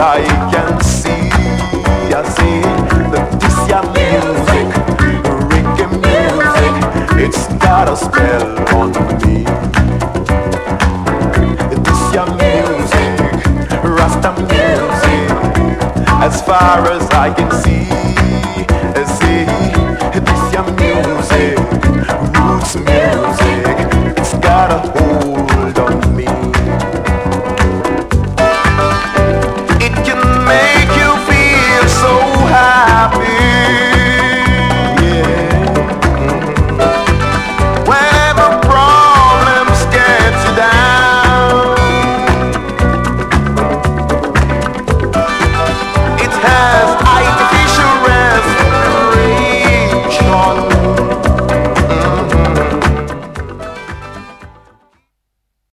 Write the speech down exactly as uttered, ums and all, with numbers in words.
I can see, I see that this your music, reggae music, it's got a spell on me. This your music, Rasta music, as far as I can see, see, this your music, roots music, it's got a hold